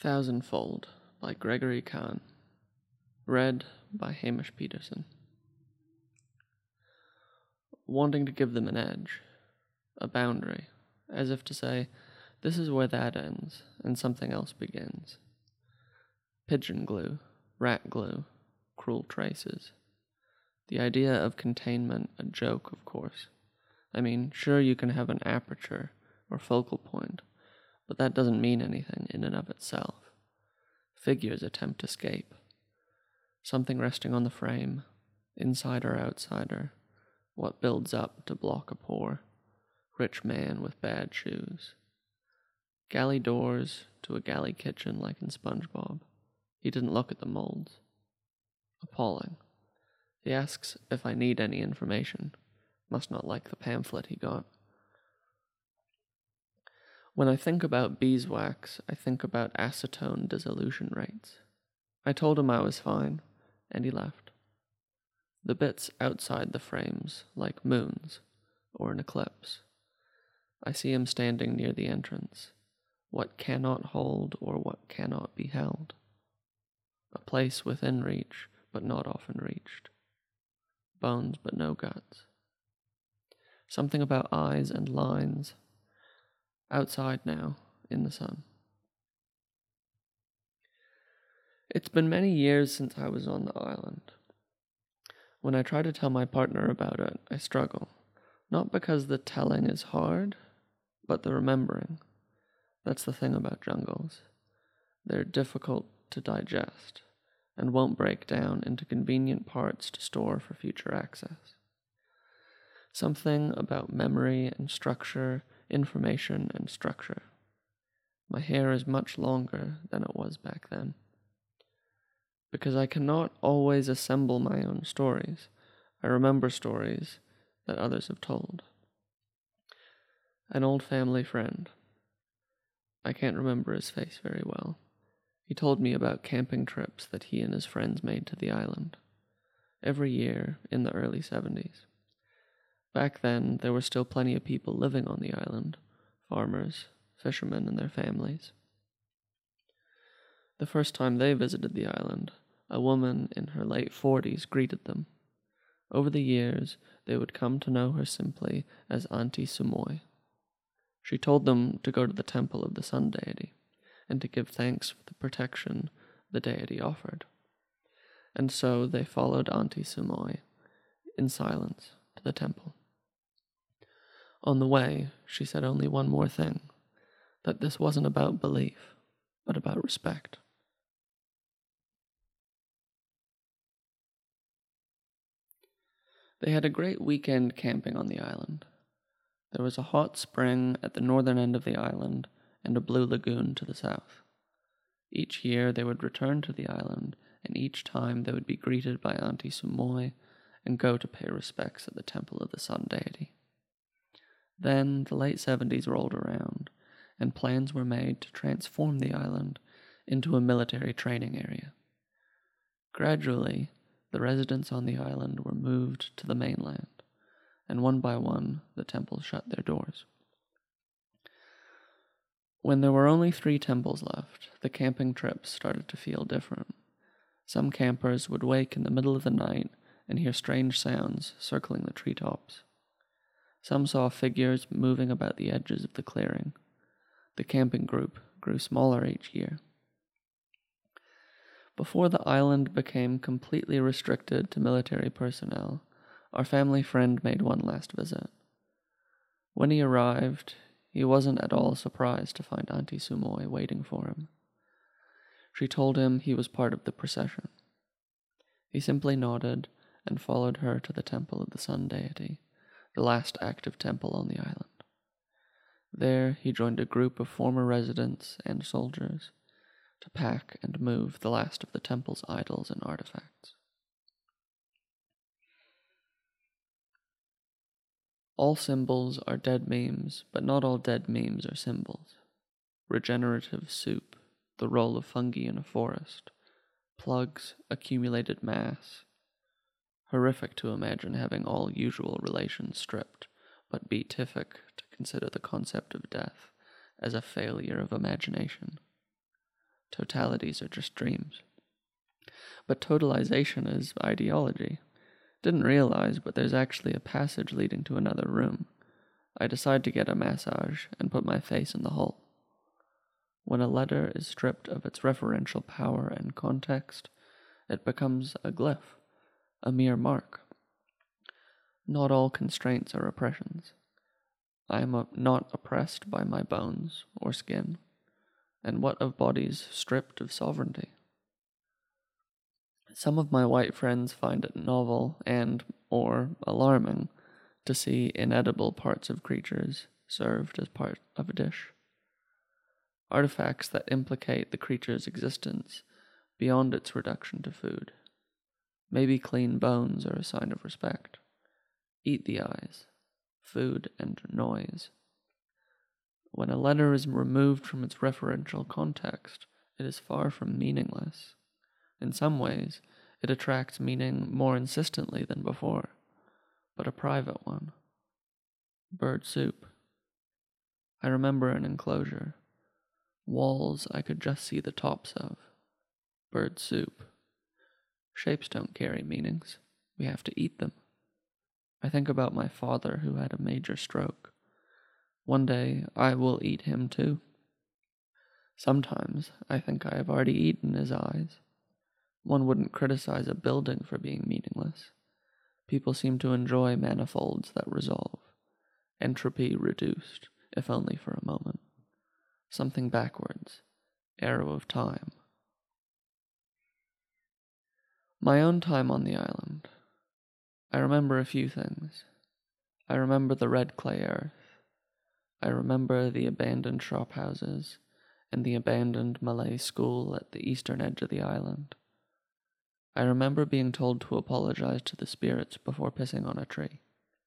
Thousandfold by Gregory Kahn. Read by Hamish Peterson. Wanting to give them an edge, a boundary, as if to say, this is where that ends and something else begins. Pigeon glue, rat glue, cruel traces. The idea of containment a joke, of course. I mean, sure, you can have an aperture or focal point, but that doesn't mean anything in and of itself. Figures attempt escape. Something resting on the frame, inside or outsider, what builds up to block a poor, rich man with bad shoes. Galley doors to a galley kitchen like in SpongeBob. He didn't look at the molds. Appalling. He asks if I need any information. Must not like the pamphlet he got. When I think about beeswax, I think about acetone dissolution rates. I told him I was fine, and he left. The bits outside the frames, like moons, or an eclipse. I see him standing near the entrance. What cannot hold or what cannot be held. A place within reach, but not often reached. Bones, but no guts. Something about eyes and lines. Outside now, in the sun. It's been many years since I was on the island. When I try to tell my partner about it, I struggle. Not because the telling is hard, but the remembering. That's the thing about jungles. They're difficult to digest, and won't break down into convenient parts to store for future access. Something about memory and structure, information and structure. My hair is much longer than it was back then. Because I cannot always assemble my own stories, I remember stories that others have told. An old family friend. I can't remember his face very well. He told me about camping trips that he and his friends made to the island. Every year in the early 70s. Back then, there were still plenty of people living on the island, farmers, fishermen and their families. The first time they visited the island, a woman in her late 40s greeted them. Over the years, they would come to know her simply as Auntie Sumoy. She told them to go to the temple of the sun deity, and to give thanks for the protection the deity offered. And so they followed Auntie Sumoy in silence to the temple. On the way, she said only one more thing, that this wasn't about belief, but about respect. They had a great weekend camping on the island. There was a hot spring at the northern end of the island and a blue lagoon to the south. Each year they would return to the island, and each time they would be greeted by Auntie Sumoy and go to pay respects at the temple of the sun deity. Then the late 70s rolled around, and plans were made to transform the island into a military training area. Gradually, the residents on the island were moved to the mainland, and one by one the temples shut their doors. When there were only 3 temples left, the camping trips started to feel different. Some campers would wake in the middle of the night and hear strange sounds circling the treetops. Some saw figures moving about the edges of the clearing. The camping group grew smaller each year. Before the island became completely restricted to military personnel, our family friend made one last visit. When he arrived, he wasn't at all surprised to find Auntie Sumoy waiting for him. She told him he was part of the procession. He simply nodded and followed her to the temple of the sun deity, the last active temple on the island. There he joined a group of former residents and soldiers to pack and move the last of the temple's idols and artifacts. All symbols are dead memes, but not all dead memes are symbols. Regenerative soup, the role of fungi in a forest, plugs, accumulated mass. Horrific to imagine having all usual relations stripped, but beatific to consider the concept of death as a failure of imagination. totalities are just dreams. But totalization is ideology. Didn't realize, but there's actually a passage leading to another room. I decide to get a massage and put my face in the hole. When a letter is stripped of its referential power and context, it becomes a glyph, a mere mark. Not all constraints are oppressions. I am not oppressed by my bones or skin. And what of bodies stripped of sovereignty? Some of my white friends find it novel or alarming to see inedible parts of creatures served as part of a dish. Artifacts that implicate the creature's existence beyond its reduction to food. Maybe clean bones are a sign of respect. Eat the eyes, food and noise. When a letter is removed from its referential context, it is far from meaningless. In some ways, it attracts meaning more insistently than before, but a private one. Bird soup. I remember an enclosure. Walls I could just see the tops of. Bird soup. Shapes don't carry meanings. We have to eat them. I think about my father who had a major stroke. One day I will eat him too. Sometimes I think I have already eaten his eyes. One wouldn't criticize a building for being meaningless. People seem to enjoy manifolds that resolve. Entropy reduced, if only for a moment. Something backwards. Arrow of time. My own time on the island. I remember a few things. I remember the red clay earth. I remember the abandoned shop houses and the abandoned Malay school at the eastern edge of the island. I remember being told to apologize to the spirits before pissing on a tree.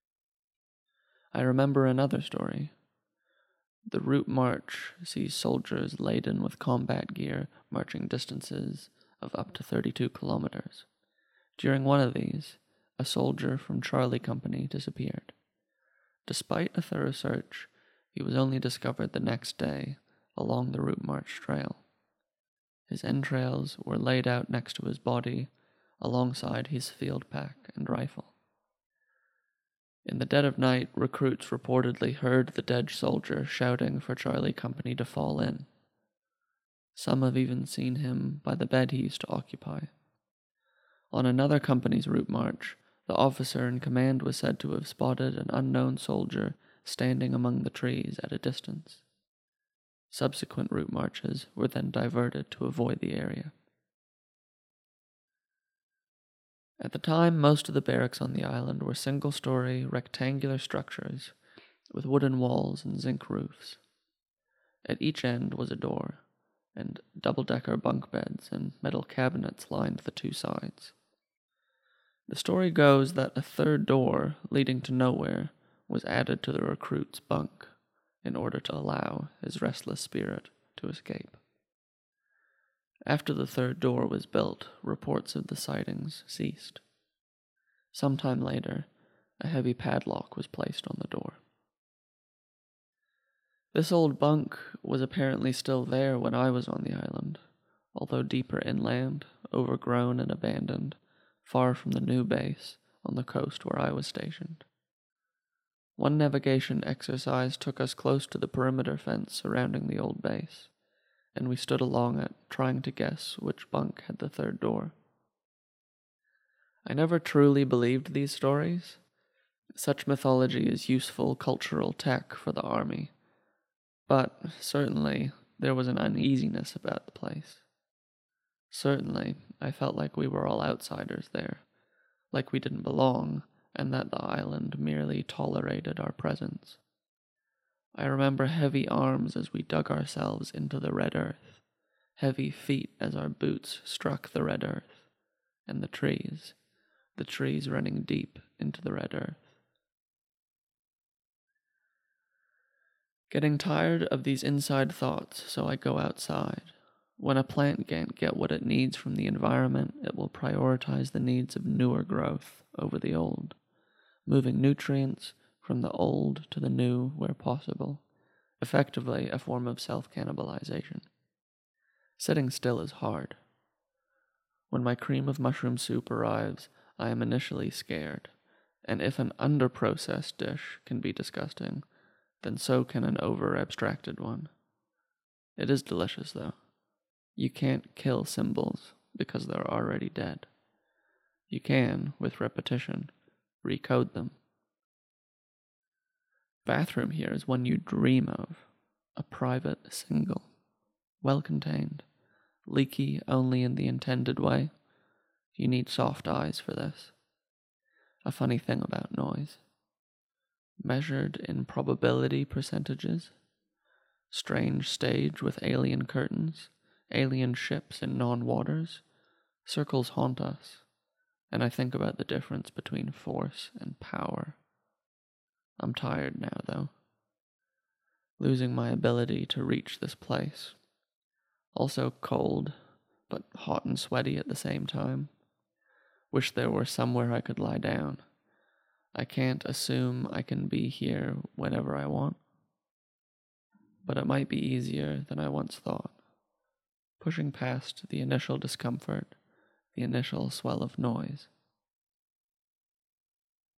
I remember another story. The route march sees soldiers laden with combat gear marching distances of up to 32 kilometers. During one of these, a soldier from Charlie Company disappeared. Despite a thorough search, he was only discovered the next day along the route march trail. His entrails were laid out next to his body, alongside his field pack and rifle. In the dead of night, recruits reportedly heard the dead soldier shouting for Charlie Company to fall in. Some have even seen him by the bed he used to occupy. On another company's route march, the officer in command was said to have spotted an unknown soldier standing among the trees at a distance. Subsequent route marches were then diverted to avoid the area. At the time, most of the barracks on the island were single-story, rectangular structures with wooden walls and zinc roofs. At each end was a door, and double-decker bunk beds and metal cabinets lined the two sides. The story goes that a third door, leading to nowhere, was added to the recruit's bunk in order to allow his restless spirit to escape. After the third door was built, reports of the sightings ceased. Sometime later, a heavy padlock was placed on the door. This old bunk was apparently still there when I was on the island, although deeper inland, overgrown and abandoned, far from the new base on the coast where I was stationed. One navigation exercise took us close to the perimeter fence surrounding the old base, and we stood along it, trying to guess which bunk had the third door. I never truly believed these stories. Such mythology is useful cultural tech for the army, but certainly there was an uneasiness about the place. Certainly, I felt like we were all outsiders there, like we didn't belong, and that the island merely tolerated our presence. I remember heavy arms as we dug ourselves into the red earth, heavy feet as our boots struck the red earth, and the trees running deep into the red earth. Getting tired of these inside thoughts, so I go outside. When a plant can't get what it needs from the environment, it will prioritize the needs of newer growth over the old, moving nutrients from the old to the new where possible, effectively a form of self-cannibalization. Sitting still is hard. When my cream of mushroom soup arrives, I am initially scared, and if an under-processed dish can be disgusting, then so can an over-abstracted one. It is delicious, though. You can't kill symbols because they're already dead. You can, with repetition, recode them. Bathroom here is one you dream of, a private single, well-contained, leaky only in the intended way. You need soft eyes for this. A funny thing about noise. Measured in probability percentages. Strange stage with alien curtains, alien ships in non-waters. Circles haunt us, and I think about the difference between force and power. I'm tired now, though. Losing my ability to reach this place. Also cold, but hot and sweaty at the same time. Wish there were somewhere I could lie down. I can't assume I can be here whenever I want. But it might be easier than I once thought. Pushing past the initial discomfort, the initial swell of noise.